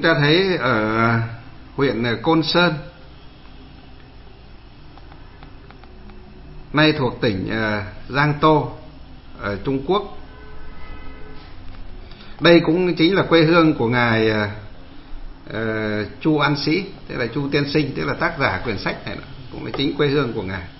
Chúng ta thấy ở huyện Côn Sơn, nay thuộc tỉnh Giang Tô ở Trung Quốc. Đây cũng chính là quê hương của ngài Chu An Sĩ, tức là Chu Tiên Sinh, tức là tác giả quyển sách này, cũng là chính quê hương của ngài.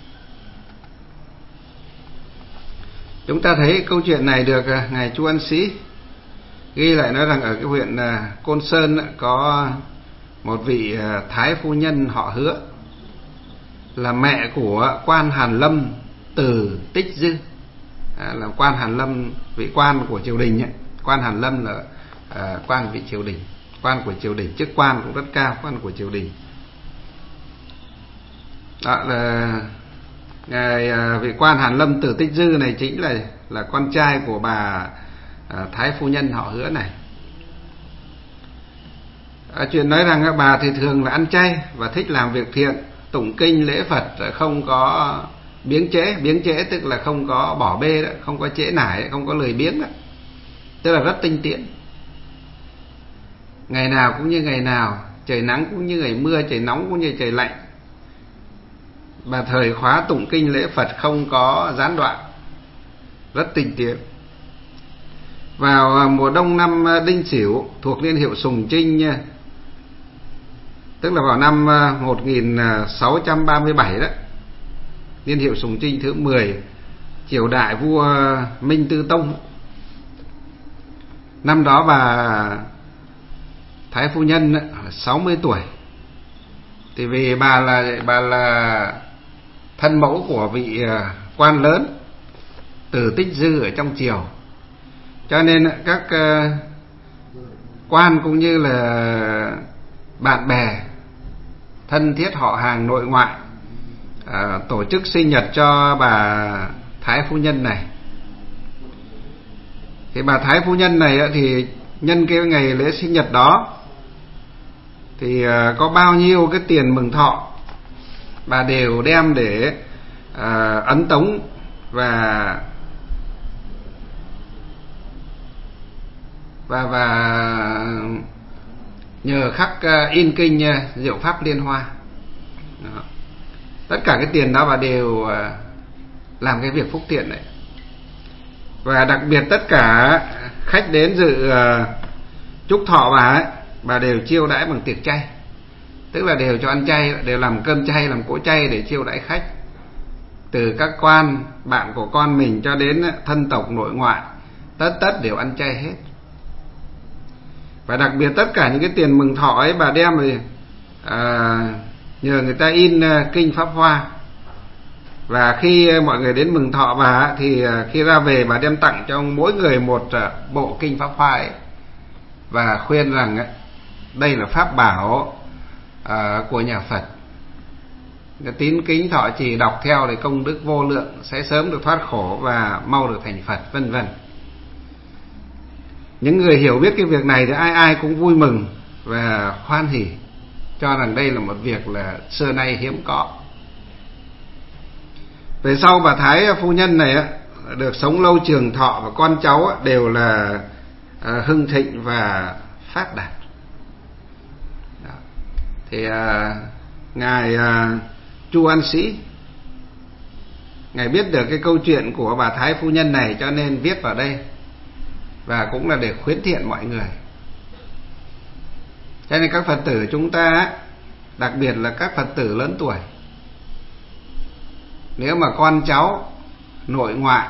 Chúng ta thấy câu chuyện này được ngài Chu An Sĩ ghi lại, nói rằng ở cái huyện Côn Sơn có một vị thái phu nhân họ Hứa, là mẹ của quan Hàn Lâm Từ Tích Dư, là quan Hàn Lâm, vị quan của triều đình ấy. Quan Hàn Lâm là quan vị triều đình, quan của triều đình, chức quan cũng rất cao, quan của triều đình. Đó là ngài vị quan Hàn Lâm Từ Tích Dư này chính là con trai của bà thái phu nhân họ Hứa này. Chuyện nói rằng bà thì thường là ăn chay và thích làm việc thiện, tụng kinh lễ Phật, không có biếng trễ. Biếng trễ tức là không có bỏ bê đó, không có trễ nải, không có lười biếng đó, tức là rất tinh tiễn. Ngày nào cũng như ngày nào, trời nắng cũng như ngày mưa, trời nóng cũng như trời lạnh, bà thời khóa tụng kinh lễ Phật không có gián đoạn, rất tinh tiến. Vào mùa đông năm Đinh Sửu thuộc niên hiệu Sùng Trinh, tức là vào năm 1637 đó, niên hiệu Sùng Trinh thứ 10, triều đại vua Minh Tư Tông. Năm đó bà thái phu nhân 60 tuổi. Thì vì bà là thân mẫu của vị quan lớn Từ Tích Dư ở trong triều, cho nên các quan cũng như là bạn bè thân thiết họ hàng nội ngoại tổ chức sinh nhật cho bà thái phu nhân này. Thì bà thái phu nhân này thì nhân cái ngày lễ sinh nhật đó thì có bao nhiêu cái tiền mừng thọ bà đều đem để ấn tống và nhờ khắc in kinh Diệu Pháp Liên Hoa. Đó. Tất cả cái tiền đó bà đều làm cái việc phúc thiện đấy. Và đặc biệt tất cả khách đến dự chúc thọ bà ấy, bà đều chiêu đãi bằng tiệc chay, tức là đều cho ăn chay, đều làm cơm chay, làm cỗ chay để chiêu đãi khách, từ các quan bạn của con mình cho đến thân tộc nội ngoại, tất đều ăn chay hết. Và đặc biệt tất cả những cái tiền mừng thọ ấy bà đem thì nhờ người ta in kinh Pháp Hoa. Và khi mọi người đến mừng thọ bà thì khi ra về bà đem tặng cho mỗi người một bộ kinh Pháp Hoa ấy, và khuyên rằng đây là pháp bảo của nhà Phật, tín kính thọ trì đọc theo để công đức vô lượng, sẽ sớm được thoát khổ và mau được thành Phật, vân vân. Những người hiểu biết cái việc này thì ai cũng vui mừng và hoan hỉ, cho rằng đây là một việc là xưa nay hiếm có. Về sau bà thái phu nhân này được sống lâu trường thọ, và con cháu đều là hưng thịnh và phát đạt. Đó. Thì ngài Chu An Sĩ, ngài biết được cái câu chuyện của bà thái phu nhân này, cho nên viết vào đây, và cũng là để khuyến thiện mọi người. Cho nên các Phật tử chúng ta, đặc biệt là các Phật tử lớn tuổi, nếu mà con cháu nội ngoại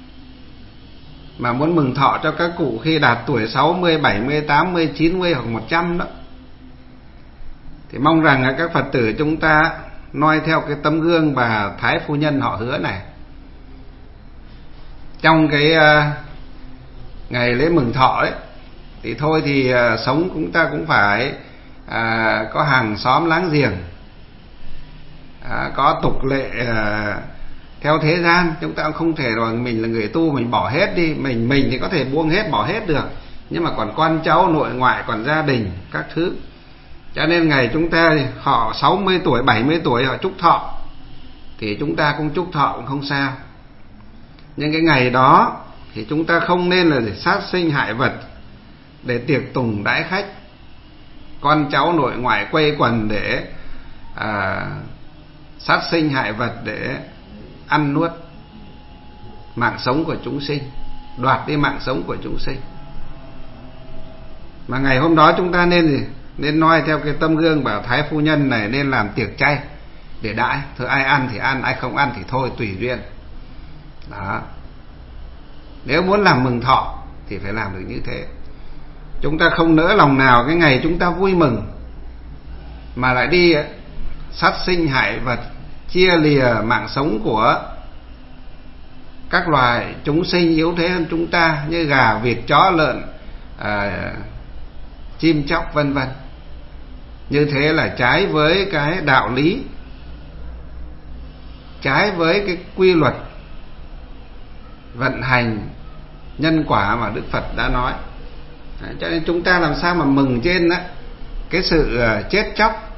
mà muốn mừng thọ cho các cụ khi đạt tuổi 60, 70, 80, 90 hoặc 100 đó, thì mong rằng các Phật tử chúng ta noi theo cái tấm gương bà thái phu nhân họ Hứa này. Trong cái ngày lễ mừng thọ ấy, thì thôi thì sống chúng ta cũng phải có hàng xóm láng giềng, có tục lệ theo thế gian. Chúng ta cũng không thể rồi mình là người tu mình bỏ hết đi, mình thì có thể buông hết bỏ hết được, nhưng mà còn con cháu nội ngoại, còn gia đình các thứ. Cho nên ngày chúng ta họ 60 tuổi 70 tuổi họ chúc thọ thì chúng ta cũng chúc thọ cũng không sao. Nhưng cái ngày đó thì chúng ta không nên là để sát sinh hại vật, để tiệc tùng đãi khách, con cháu nội ngoại quây quần để sát sinh hại vật, để ăn nuốt mạng sống của chúng sinh, đoạt đi mạng sống của chúng sinh. Mà ngày hôm đó chúng ta nên noi theo cái tấm gương bảo Thái phu nhân này, nên làm tiệc chay để đãi. Thôi ai ăn thì ăn, ai không ăn thì thôi, tùy duyên. Đó. Nếu muốn làm mừng thọ thì phải làm được như thế. Chúng ta không nỡ lòng nào cái ngày chúng ta vui mừng mà lại đi sát sinh hại vật, chia lìa mạng sống của các loài chúng sinh yếu thế hơn chúng ta, như gà, vịt, chó, lợn, chim chóc vân vân. Như thế là trái với cái đạo lý, trái với cái quy luật vận hành nhân quả mà Đức Phật đã nói. Cho nên chúng ta làm sao mà mừng trên cái sự chết chóc,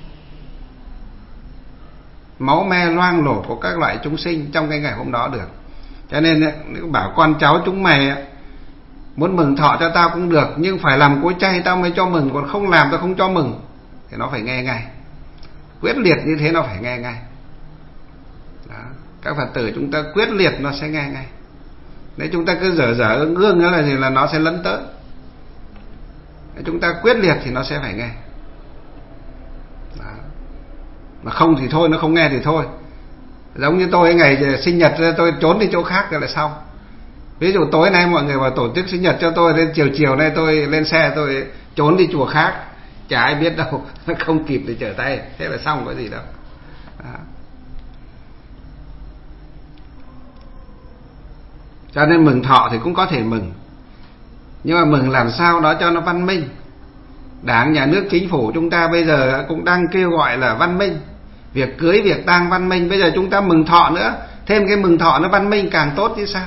máu me loang lổ của các loại chúng sinh trong cái ngày hôm đó được. Cho nên nếu bảo con cháu chúng mày muốn mừng thọ cho tao cũng được, nhưng phải làm cỗ chay tao mới cho mừng, còn không làm tao không cho mừng. Thì nó phải nghe ngay, quyết liệt như thế, nó phải nghe ngay. Đó. Các Phật tử chúng ta quyết liệt nó sẽ nghe ngay. Nếu chúng ta cứ dở ương nữa là nó sẽ lấn tới. Nếu chúng ta quyết liệt thì nó sẽ phải nghe. Đó. Mà không thì thôi, nó không nghe thì thôi. Giống như tôi ngày sinh nhật tôi trốn đi chỗ khác rồi lại xong. Ví dụ tối nay mọi người vào tổ chức sinh nhật cho tôi, đến chiều nay tôi lên xe tôi trốn đi chùa khác, chả ai biết đâu, nó không kịp để trở tay, thế là xong, có gì đâu. Đó. Cho nên mừng thọ thì cũng có thể mừng, nhưng mà mừng làm sao đó cho nó văn minh. Đảng, nhà nước, chính phủ chúng ta bây giờ cũng đang kêu gọi là văn minh, việc cưới, việc tang văn minh. Bây giờ chúng ta mừng thọ nữa, thêm cái mừng thọ nó văn minh càng tốt chứ sao.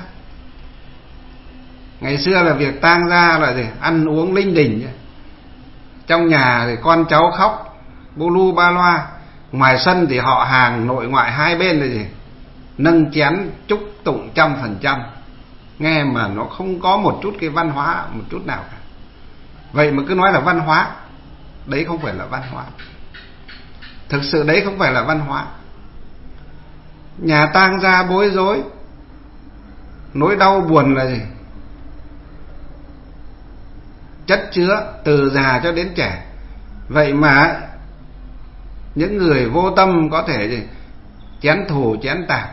Ngày xưa là việc tang ra là gì? Ăn uống linh đình, trong nhà thì con cháu khóc bu lu ba loa, ngoài sân thì họ hàng nội ngoại hai bên là gì? Nâng chén chúc tụng 100%. Nghe mà nó không có một chút cái văn hóa một chút nào cả. Vậy mà cứ nói là văn hóa, đấy không phải là văn hóa. Thực sự đấy không phải là văn hóa. Nhà tang ra bối rối, nỗi đau buồn là gì? Chất chứa từ già cho đến trẻ. Vậy mà những người vô tâm có thể gì? Chén thù chén tạp,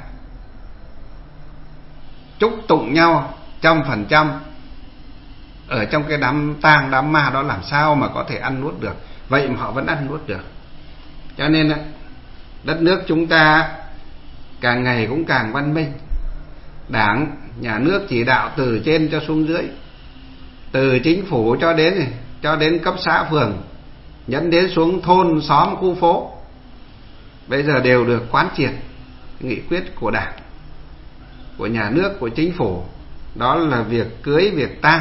chúc tụng nhau 100% ở trong cái đám tang đám ma đó, làm sao mà có thể ăn nuốt được. Vậy mà họ vẫn ăn nuốt được. Cho nên đất nước chúng ta càng ngày cũng càng văn minh. Đảng, nhà nước chỉ đạo từ trên cho xuống dưới, từ chính phủ cho đến cấp xã phường, nhấn đến xuống thôn xóm khu phố, bây giờ đều được quán triệt nghị quyết của Đảng, của nhà nước, của chính phủ. Đó là việc cưới, việc tang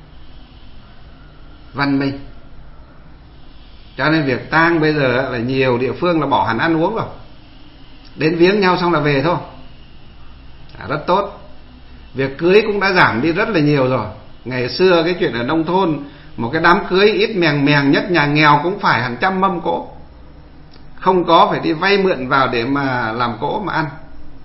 văn minh. Cho nên việc tang bây giờ là nhiều địa phương là bỏ hẳn ăn uống rồi, đến viếng nhau xong là về thôi. Rất tốt. Việc cưới cũng đã giảm đi rất là nhiều rồi. Ngày xưa cái chuyện ở nông thôn, một cái đám cưới ít mèng nhất nhà nghèo cũng phải hàng 100 mâm cỗ, không có phải đi vay mượn vào để mà làm cỗ mà ăn.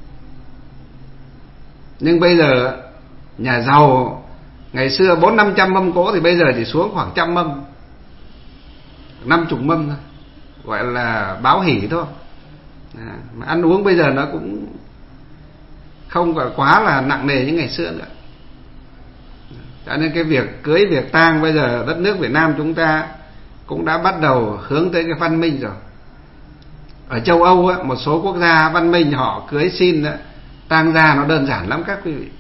Nhưng bây giờ nhà giàu ngày xưa 400-500 mâm cỗ thì bây giờ chỉ xuống khoảng 100 mâm, 50 mâm thôi, gọi là báo hỷ thôi. Mà ăn uống bây giờ nó cũng không phải quá là nặng nề như ngày xưa nữa. Cho nên cái việc cưới, việc tang bây giờ đất nước Việt Nam chúng ta cũng đã bắt đầu hướng tới cái văn minh rồi. Ở châu Âu á, một số quốc gia văn minh họ cưới xin tang ra nó đơn giản lắm các quý vị.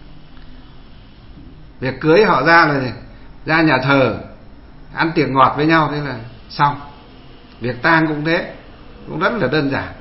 Việc cưới họ ra là gì? Ra nhà thờ ăn tiệc ngọt với nhau, thế là xong. Việc tang cũng thế, cũng rất là đơn giản.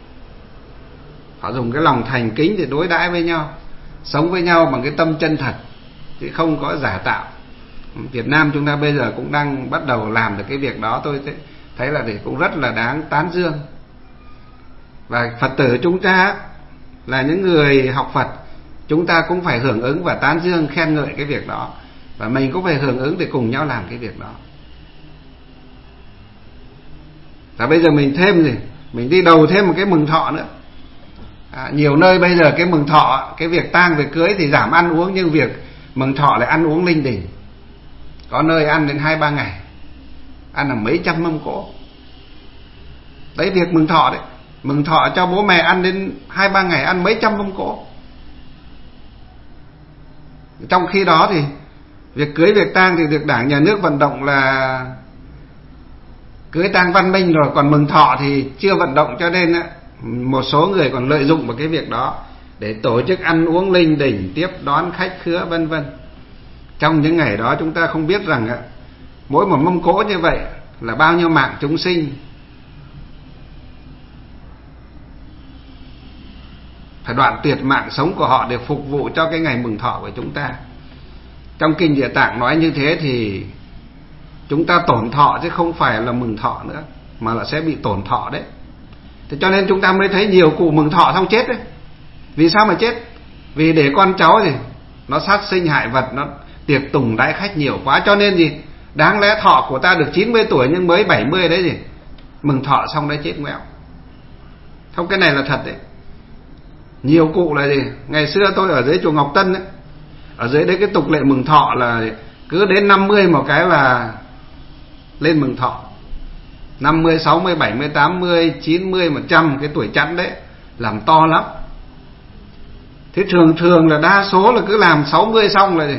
Họ dùng cái lòng thành kính để đối đãi với nhau, sống với nhau bằng cái tâm chân thật, chứ không có giả tạo. Việt Nam chúng ta bây giờ cũng đang bắt đầu làm được cái việc đó. Tôi thấy là cũng rất là đáng tán dương. Và Phật tử chúng ta là những người học Phật, chúng ta cũng phải hưởng ứng và tán dương khen ngợi cái việc đó, và mình cũng phải hưởng ứng để cùng nhau làm cái việc đó. Và bây giờ mình thêm gì, mình đi đầu thêm một cái mừng thọ nữa. Nhiều nơi bây giờ cái mừng thọ, cái việc tang việc cưới thì giảm ăn uống, nhưng việc mừng thọ lại ăn uống linh đình. Có nơi ăn đến 2-3 ngày, ăn là mấy trăm mâm cỗ. Đấy, việc mừng thọ đấy, mừng thọ cho bố mẹ ăn đến 2-3 ngày, ăn mấy trăm mâm cỗ. Trong khi đó thì việc cưới việc tang thì được Đảng Nhà nước vận động là cưới tang văn minh rồi, còn mừng thọ thì chưa vận động, cho nên một số người còn lợi dụng vào cái việc đó để tổ chức ăn uống linh đình, tiếp đón khách khứa vân vân. Trong những ngày đó chúng ta không biết rằng mỗi một mâm cỗ như vậy là bao nhiêu mạng chúng sinh phải đoạn tuyệt mạng sống của họ để phục vụ cho cái ngày mừng thọ của chúng ta. Trong Kinh Địa Tạng nói như thế thì chúng ta tổn thọ chứ không phải là mừng thọ nữa, mà là sẽ bị tổn thọ đấy. Thế cho nên chúng ta mới thấy nhiều cụ mừng thọ xong chết đấy. Vì sao mà chết? Vì để con cháu gì nó sát sinh hại vật, nó tiệc tùng đãi khách nhiều quá, cho nên gì đáng lẽ thọ của ta được 90 tuổi nhưng mới 70 đấy gì, mừng thọ xong đấy chết ngoẹo. Không, cái này là thật đấy. Nhiều cụ là gì, ngày xưa tôi ở dưới chùa Ngọc Tân ấy, ở dưới đấy cái tục lệ mừng thọ là cứ đến 50 một cái là lên mừng thọ. 50, 60, 70, 80, 90, 100, cái tuổi chẵn đấy làm to lắm. Thế thường là đa số là cứ làm 60 xong là gì,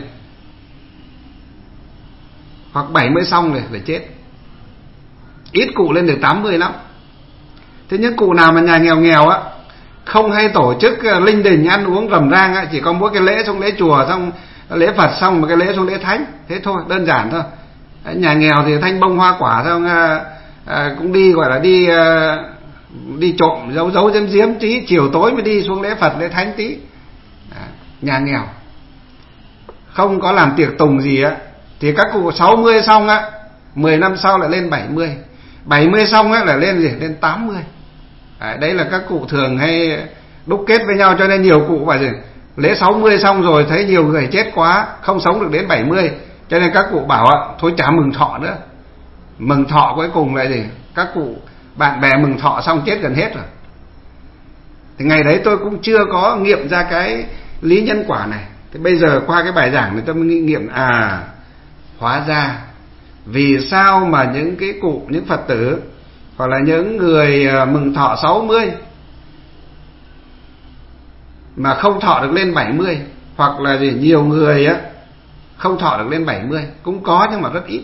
hoặc 70 xong rồi chết. Ít cụ lên được 80 lắm. Thế những cụ nào mà nhà nghèo á, không hay tổ chức linh đình ăn uống rầm rang á, chỉ có mỗi cái lễ xuống lễ chùa, xong lễ Phật xong một cái lễ xuống lễ thánh, thế thôi, đơn giản thôi. Nhà nghèo thì thanh bông hoa quả xong cũng đi gọi là đi trộm giấu giếm tí, chiều tối mới đi xuống lễ Phật lễ thánh tí. Nhà nghèo không có làm tiệc tùng gì á, thì các cụ 60 xong á, 10 năm sau lại lên 70, 70 xong á là lên gì, lên 80. Đấy là các cụ thường hay đúc kết với nhau, cho nên nhiều cụ bảo gì lễ 60 xong rồi thấy nhiều người chết quá, không sống được đến 70, cho nên các cụ bảo thôi chả mừng thọ nữa. Mừng thọ cuối cùng là gì, các cụ bạn bè mừng thọ xong chết gần hết rồi. Thì ngày đấy tôi cũng chưa có nghiệm ra cái lý nhân quả này. Thế bây giờ qua cái bài giảng này tôi mới nghiệm, hóa ra vì sao mà những cái cụ, những Phật tử hoặc là những người mừng thọ 60 mà không thọ được lên 70, hoặc là gì nhiều người á không thọ được lên 70, cũng có nhưng mà rất ít.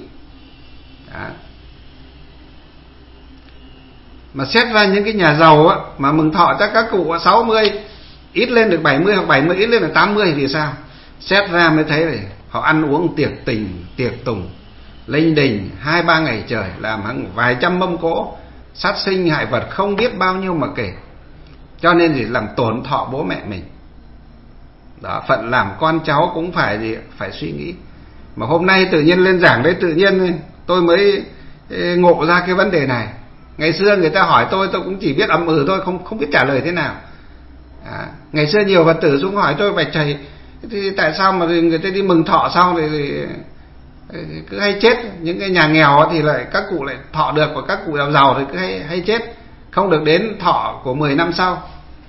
Mà xét ra những cái nhà giàu á mà mừng thọ chắc các cụ 60 ít lên được 70, hoặc 70 ít lên được 80, vì sao? Xét ra mới thấy là họ ăn uống tiệc tình, tiệc tùng, linh đình 2-3 ngày trời, làm hàng vài trăm mâm cỗ, sát sinh hại vật không biết bao nhiêu mà kể. Cho nên gì làm tổn thọ bố mẹ mình. Đó, phận làm con cháu cũng phải gì, phải suy nghĩ. Mà hôm nay tự nhiên lên giảng đấy, tự nhiên tôi mới ngộ ra cái vấn đề này. Ngày xưa người ta hỏi tôi cũng chỉ biết ậm ừ thôi, không biết trả lời thế nào. Ngày xưa nhiều Phật tử xuống hỏi tôi, bạch thầy, thì tại sao mà người ta đi mừng thọ xong thì cứ hay chết? Những cái nhà nghèo thì lại các cụ lại thọ được, và các cụ giàu thì cứ hay chết, không được đến thọ của 10 năm sau.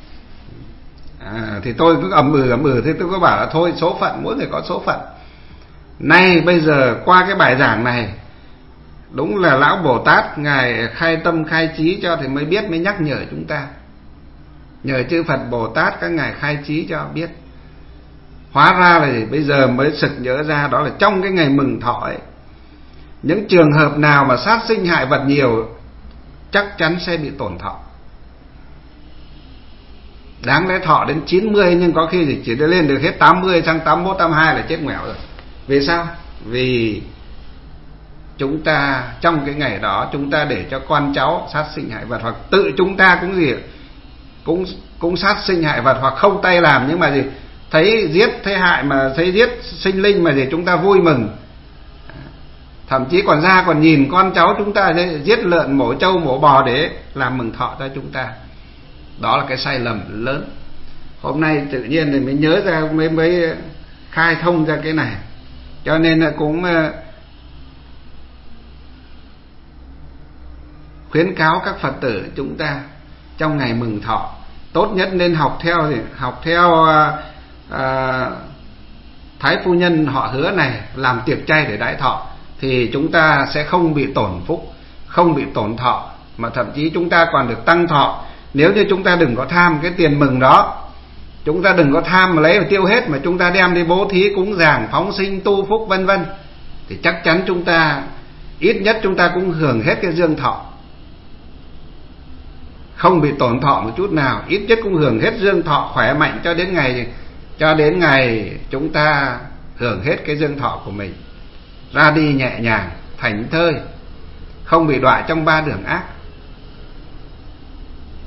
Thì tôi cứ ậm ừ, thế tôi có bảo là thôi, số phận, mỗi người có số phận. Nay bây giờ qua cái bài giảng này, đúng là Lão Bồ Tát Ngài khai tâm khai trí cho thì mới biết, mới nhắc nhở chúng ta. Nhờ chư Phật Bồ Tát các Ngài khai trí cho biết. Hóa ra là bây giờ mới sực nhớ ra, đó là trong cái ngày mừng thọ ấy, những trường hợp nào mà sát sinh hại vật nhiều chắc chắn sẽ bị tổn thọ. Đáng lẽ thọ đến 90, nhưng có khi thì chỉ lên được hết 80, sang 81, 82 là chết ngoẻo rồi. Vì sao? Vì chúng ta trong cái ngày đó chúng ta để cho con cháu sát sinh hại vật, hoặc tự chúng ta cũng gì cũng sát sinh hại vật, hoặc không tay làm nhưng mà gì thấy giết, thấy hại, mà thấy giết sinh linh mà gì chúng ta vui mừng. Thậm chí còn ra còn nhìn con cháu chúng ta giết lợn, mổ trâu, mổ bò để làm mừng thọ cho chúng ta. Đó là cái sai lầm lớn. Hôm nay tự nhiên thì mới nhớ ra, mới khai thông ra cái này. Cho nên cũng khuyến cáo các Phật tử chúng ta trong ngày mừng thọ tốt nhất nên học theo Thái phu nhân họ Hứa này, làm tiệc chay để đãi thọ, thì chúng ta sẽ không bị tổn phúc, không bị tổn thọ, mà thậm chí chúng ta còn được tăng thọ. Nếu như chúng ta đừng có tham cái tiền mừng đó, chúng ta đừng có tham mà lấy và tiêu hết, mà chúng ta đem đi bố thí cúng dường, phóng sinh, tu phúc vân vân, thì chắc chắn chúng ta ít nhất chúng ta cũng hưởng hết cái dương thọ, không bị tổn thọ một chút nào, ít nhất cũng hưởng hết dương thọ khỏe mạnh cho đến ngày chúng ta hưởng hết cái dương thọ của mình, ra đi nhẹ nhàng, thảnh thơi, không bị đọa trong ba đường ác.